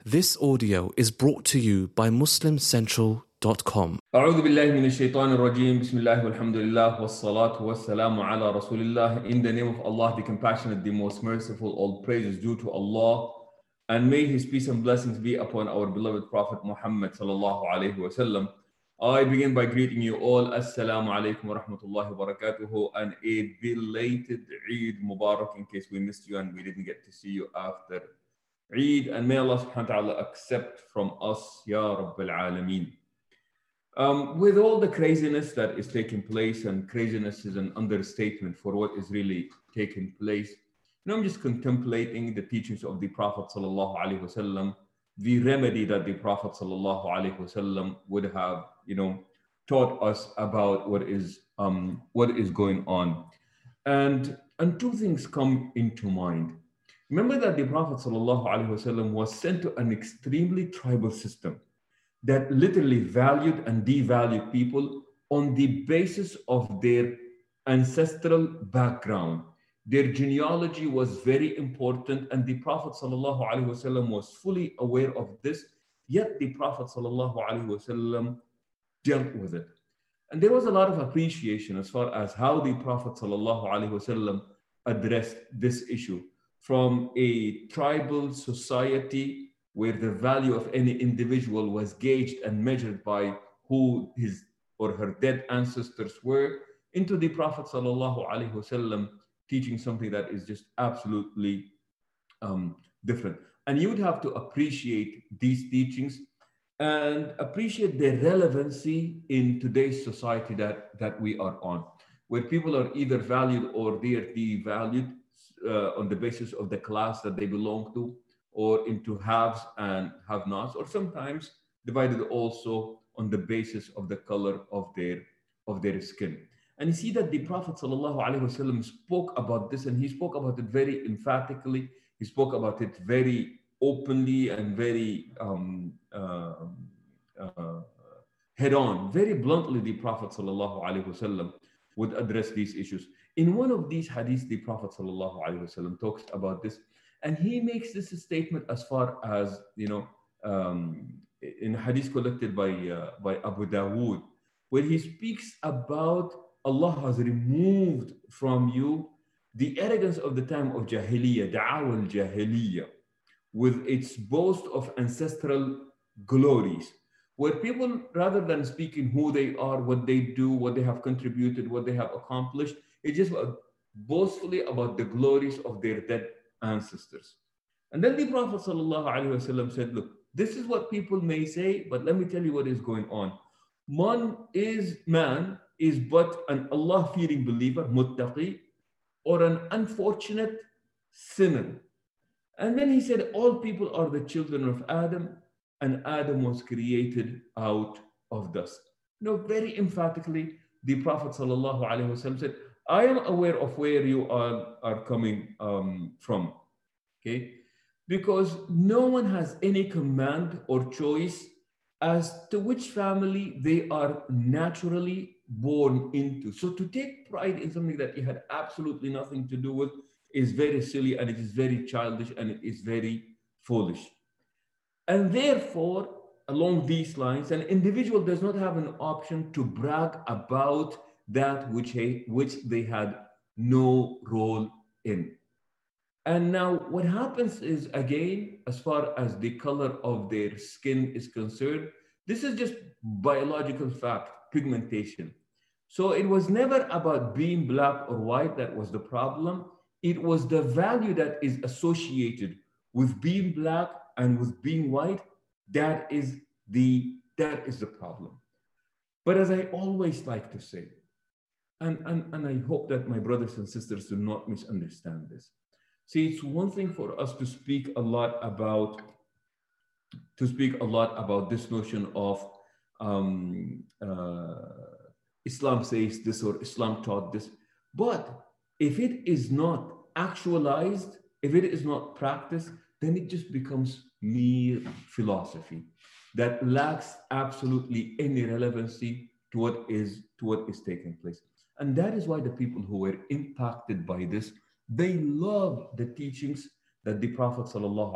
This audio is brought to you by MuslimCentral.com. أعوذ بالله من الشيطان الرجيم بسم الله والحمد لله والصلاة والسلام على رسول الله. In the name of Allah, the compassionate, the most merciful, all praise is due to Allah, and may His peace and blessings be upon our beloved Prophet Muhammad sallallahu alaihi wasallam. I begin by greeting you all. Assalamu alaikum wa rahmatullahi wa barakatuhu, and a belated Eid Mubarak in case we missed you and we didn't get to see you after Eid, and may Allah subhanahu wa ta'ala accept from us, Ya Rabbil Alameen. With all the craziness that is taking place, and craziness is an understatement for what is really taking place, I'm just contemplating the teachings of the Prophet sallallahu alaihi wasallam, the remedy that the Prophet sallallahu alaihi wasallam would have, taught us about what is going on, and two things come into mind. Remember that the Prophet ﷺ was sent to an extremely tribal system that literally valued and devalued people on the basis of their ancestral background. Their genealogy was very important, and the Prophet ﷺ was fully aware of this, yet the Prophet ﷺ dealt with it. And there was a lot of appreciation as far as how the Prophet ﷺ addressed this issue. From a tribal society where the value of any individual was gauged and measured by who his or her dead ancestors were, into the Prophet ﷺ teaching something that is just absolutely different. And you would have to appreciate these teachings and appreciate their relevancy in today's society that we are on, where people are either valued or they are devalued on the basis of the class that they belong to, or into haves and have-nots, or sometimes divided also on the basis of the color of their skin. And you see that the Prophet ﷺ spoke about this, and he spoke about it very emphatically. He spoke about it very openly and very head-on, very bluntly. The Prophet ﷺ would address these issues. In one of these hadiths, the Prophet ﷺ talks about this, and he makes this statement as far as, in a hadith collected by Abu Dawood, where he speaks about Allah has removed from you the arrogance of the time of Jahiliyyah, Da'awa al-Jahiliyyah, with its boast of ancestral glories, where people, rather than speaking who they are, what they do, what they have contributed, what they have accomplished, it's just boastfully about the glories of their dead ancestors. And then the Prophet ﷺ said, look, this is what people may say, but let me tell you what is going on. Man is but an Allah-fearing believer, muttaqi, or an unfortunate sinner. And then he said, all people are the children of Adam, and Adam was created out of dust. Very emphatically, the Prophet ﷺ said, I am aware of where you are coming from, okay? Because no one has any command or choice as to which family they are naturally born into. So to take pride in something that you had absolutely nothing to do with is very silly, and it is very childish, and it is very foolish. And therefore, along these lines, an individual does not have an option to brag about that which they had no role in. And now what happens is, again, as far as the color of their skin is concerned, this is just biological fact, pigmentation. So it was never about being black or white that was the problem. It was the value that is associated with being black and with being white. That is the problem. But as I always like to say, and I hope that my brothers and sisters do not misunderstand this. See, it's one thing for us to speak a lot about this notion of Islam says this or Islam taught this. But if it is not actualized, if it is not practiced, then it just becomes mere philosophy that lacks absolutely any relevancy to what is taking place. And that is why the people who were impacted by this, they love the teachings that the Prophet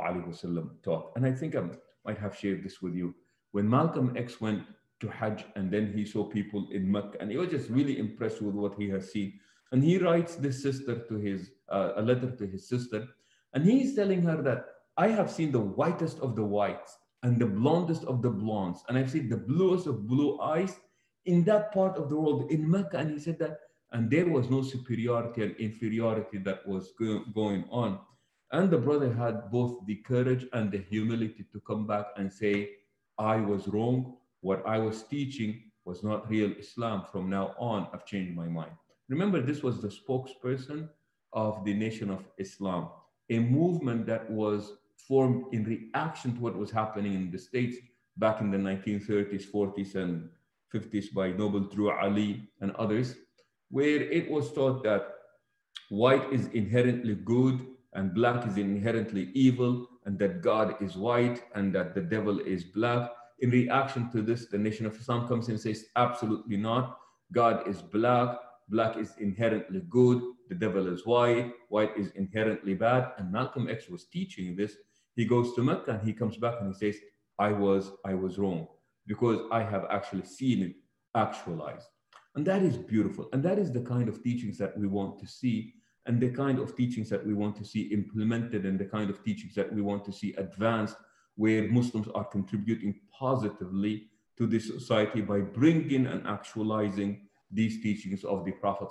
ﷺ taught. And I think I might have shared this with you. When Malcolm X went to Hajj and then he saw people in Mecca and he was just really impressed with what he has seen. And he writes this sister to his, a letter to his sister. And he's telling her that I have seen the whitest of the whites and the blondest of the blondes. And I've seen the bluest of blue eyes in that part of the world, in Mecca. And he said that, and there was no superiority and inferiority that was going on. And the brother had both the courage and the humility to come back and say, I was wrong. What I was teaching was not real Islam. From now on, I've changed my mind. Remember, this was the spokesperson of the Nation of Islam, a movement that was formed in reaction to what was happening in the States back in the 1930s, 40s, and 50s by Noble Drew Ali and others, where it was taught that white is inherently good and black is inherently evil, and that God is white and that the devil is black. In reaction to this, the Nation of Islam comes in and says, absolutely not. God is black. Black is inherently good. The devil is white. White is inherently bad. And Malcolm X was teaching this. He goes to Mecca and he comes back and he says, I was wrong because I have actually seen it actualized. And that is beautiful. And that is the kind of teachings that we want to see, and the kind of teachings that we want to see implemented, and the kind of teachings that we want to see advanced, where Muslims are contributing positively to the society by bringing and actualizing these teachings of the Prophet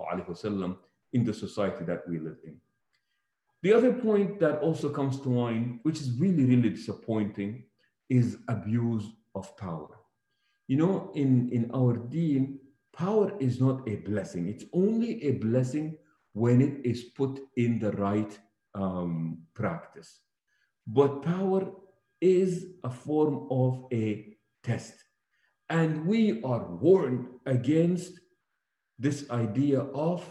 ﷺ in the society that we live in. The other point that also comes to mind, which is really, really disappointing, is abuse of power. You know, in our deen, power is not a blessing. It's only a blessing when it is put in the right practice. But power is a form of a test. And we are warned against this idea of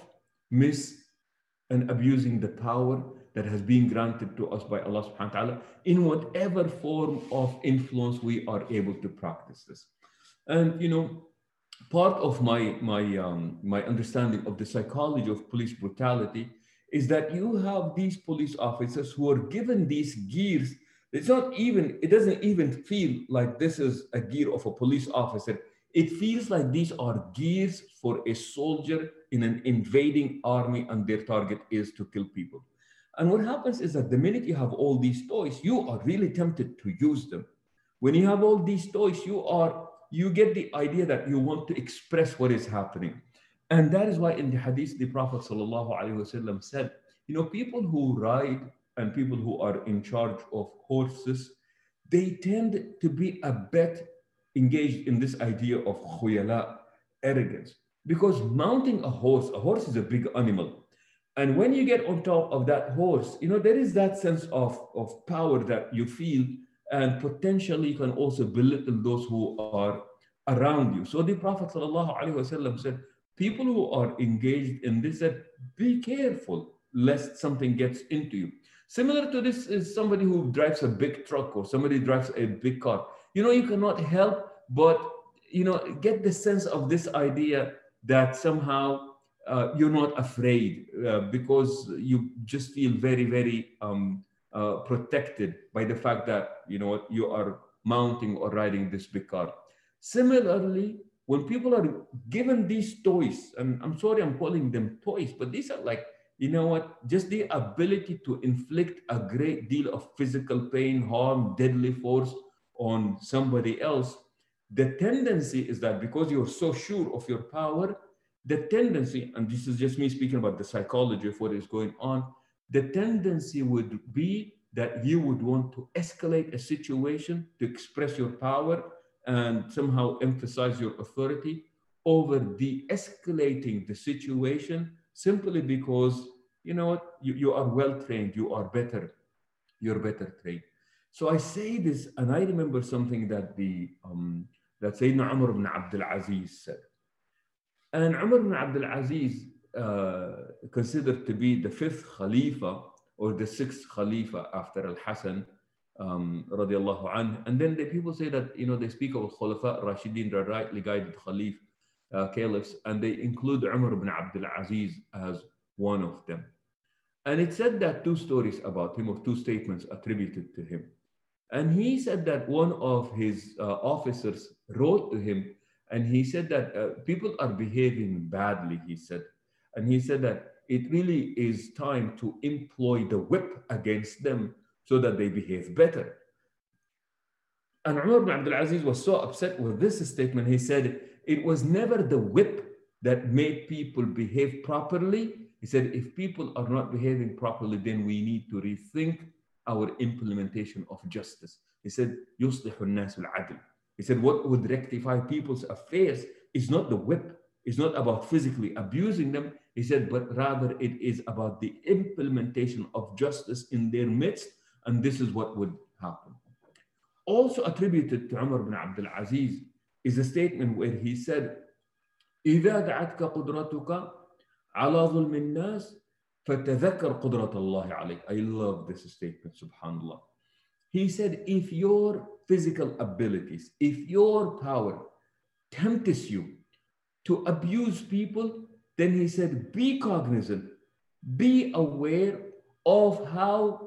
and abusing the power that has been granted to us by Allah subhanahu wa ta'ala in whatever form of influence we are able to practice this. And, you know, part of my understanding of the psychology of police brutality is that you have these police officers who are given these gears. It doesn't even feel like this is a gear of a police officer. It feels like these are gears for a soldier in an invading army, and their target is to kill people. And what happens is that the minute you have all these toys, you are really tempted to use them. When you have all these toys, you get the idea that you want to express what is happening. And that is why in the hadith, the Prophet ﷺ said, you know, people who ride and people who are in charge of horses, they tend to be a bit engaged in this idea of khuyala, arrogance. Because mounting a horse is a big animal. And when you get on top of that horse, you know, there is that sense of power that you feel, and potentially can also belittle those who are around you. So the Prophet ﷺ said, people who are engaged in this, said, be careful lest something gets into you. Similar to this is somebody who drives a big truck or somebody drives a big car. You know, you cannot help but, you know, get the sense of this idea that somehow you're not afraid because you just feel very, very protected by the fact that, you know, you are mounting or riding this big car. Similarly, when people are given these toys, and I'm sorry I'm calling them toys, but these are like, you know what, just the ability to inflict a great deal of physical pain, harm, deadly force on somebody else, the tendency is that because you're so sure of your power, the tendency, and this is just me speaking about the psychology of what is going on, the tendency would be that you would want to escalate a situation to express your power and somehow emphasize your authority over de-escalating the situation simply because, you know what, you are well trained, you're better trained. So I say this, and I remember something that that Sayyidina Umar ibn Abdul Aziz said. And Umar ibn Abdul Aziz, considered to be the 5th Khalifa or the 6th Khalifa after Al-Hasan, radiallahu anh. And then the people say that, you know, they speak of Khulafa Rashidin, the rightly guided caliphs, and they include Umar ibn Abdul Aziz as one of them. And it said that two stories about him, or two statements attributed to him. And he said that one of his officers wrote to him, and he said that people are behaving badly, he said. And he said that it really is time to employ the whip against them so that they behave better. And Umar ibn Abdul Aziz was so upset with this statement. He said, it was never the whip that made people behave properly. He said, if people are not behaving properly, then we need to rethink our implementation of justice. He said, يُصْلِحُ النَّاسُ الْعَدْلِ. He said, what would rectify people's affairs is not the whip. It's not about physically abusing them. He said, but rather it is about the implementation of justice in their midst. And this is what would happen. Also attributed to Umar ibn Abdul Aziz is a statement where he said, إِذَا دَعَتْكَ قُدْرَتُكَ عَلَى ظُلْمِ النَّاسِ فَتَذَكَّرْ قُدْرَةَ اللَّهِ عَلَيْكَ. I love this statement, subhanAllah. He said, if your physical abilities, if your power tempts you to abuse people, then he said, be cognizant, be aware of how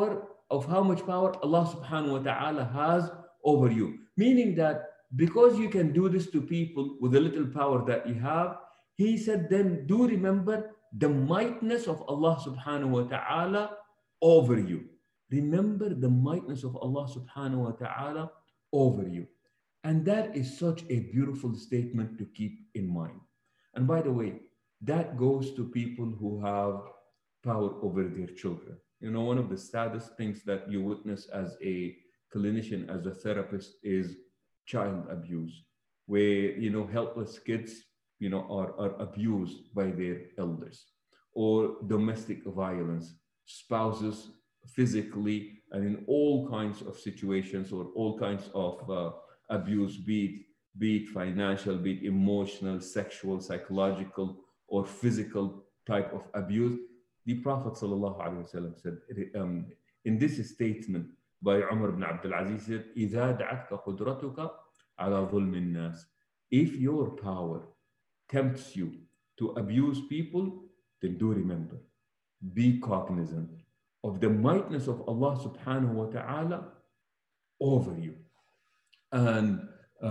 much power Allah subhanahu wa ta'ala has over you. Meaning that because you can do this to people with the little power that you have, he said, then do remember the mightiness of Allah subhanahu wa ta'ala over you. Remember the mightiness of Allah subhanahu wa ta'ala over you. And that is such a beautiful statement to keep in mind. And by the way, that goes to people who have power over their children. You know, one of the saddest things that you witness as a clinician, as a therapist, is child abuse, where, you know, helpless kids, you know, are abused by their elders, or domestic violence, spouses physically and in all kinds of situations, or all kinds of abuse, be it financial, be it emotional, sexual, psychological, or physical type of abuse. The Prophet ﷺ said in this statement by Umar ibn Abdul Aziz, said, إِذَا دَعَتْكَ قُدْرَتُكَ عَلَى ظُلْمِ النَّاسِ. If your power tempts you to abuse people, then do remember, be cognizant of the mightiness of Allah subhanahu wa ta'ala over you. And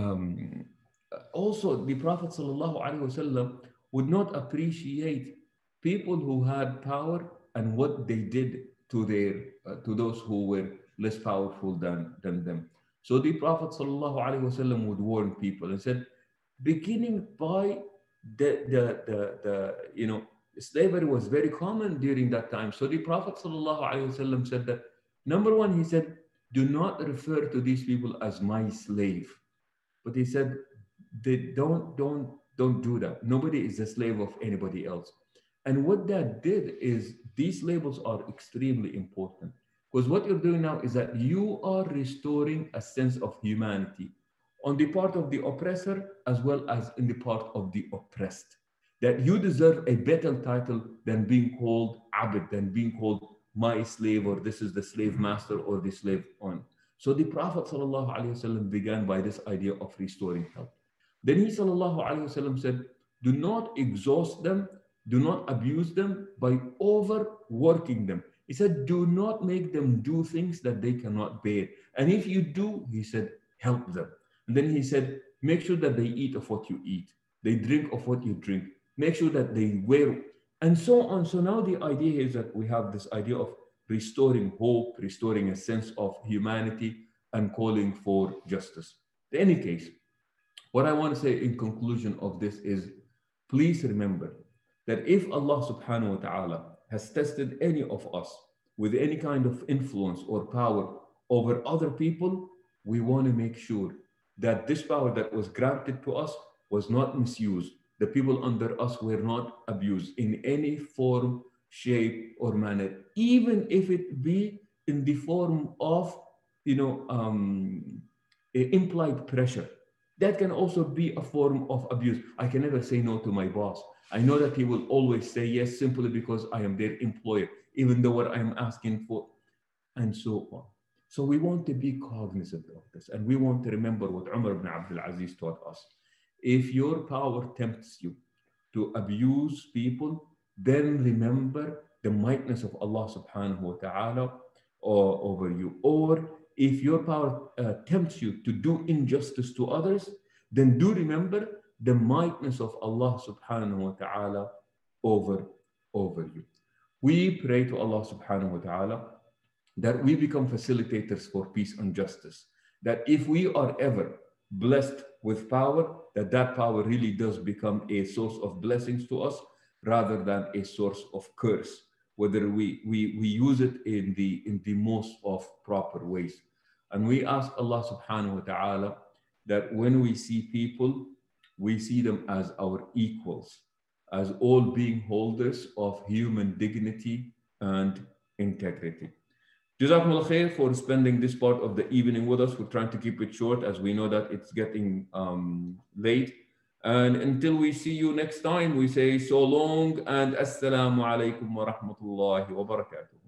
also the Prophet ﷺ would not appreciate people who had power and what they did to those who were less powerful than them. So the Prophet ﷺ would warn people and said, beginning by the you know, slavery was very common during that time. So the Prophet ﷺ said that, number one, he said, do not refer to these people as my slave. But he said, they don't do that. Nobody is a slave of anybody else. And what that did is, these labels are extremely important, because what you're doing now is that you are restoring a sense of humanity on the part of the oppressor as well as in the part of the oppressed. That you deserve a better title than being called Abd, than being called my slave, or this is the slave master, or the slave on. So the Prophet ﷺ began by this idea of restoring health. Then he ﷺ said, do not exhaust them, do not abuse them by overworking them. He said, do not make them do things that they cannot bear. And if you do, he said, help them. And then he said, make sure that they eat of what you eat, they drink of what you drink, make sure that they wear, and so on. So now the idea is that we have this idea of restoring hope, restoring a sense of humanity, and calling for justice. In any case, what I want to say in conclusion of this is, please remember that if Allah subhanahu wa ta'ala has tested any of us with any kind of influence or power over other people, we want to make sure that this power that was granted to us was not misused. The people under us were not abused in any form, shape, or manner, even if it be in the form of, you know, implied pressure. That can also be a form of abuse. I can never say no to my boss. I know that he will always say yes simply because I am their employer, even though what I'm asking for, and so on. So we want to be cognizant of this, and we want to remember what Umar ibn Abdul Aziz taught us. If your power tempts you to abuse people, then remember the mightiness of Allah subhanahu wa ta'ala over you. Or if your power tempts you to do injustice to others, then do remember the mightiness of Allah subhanahu wa ta'ala over you. We pray to Allah subhanahu wa ta'ala that we become facilitators for peace and justice. That if we are ever blessed with power, that power really does become a source of blessings to us rather than a source of curse, whether we use it in the most of proper ways. And we ask Allah subhanahu wa ta'ala that when we see people, we see them as our equals, as all being holders of human dignity and integrity. Jazakumullah khair for spending this part of the evening with us. We're trying to keep it short as we know that it's getting late. And until we see you next time, we say so long and assalamu alaikum wa rahmatullahi wa barakatuh.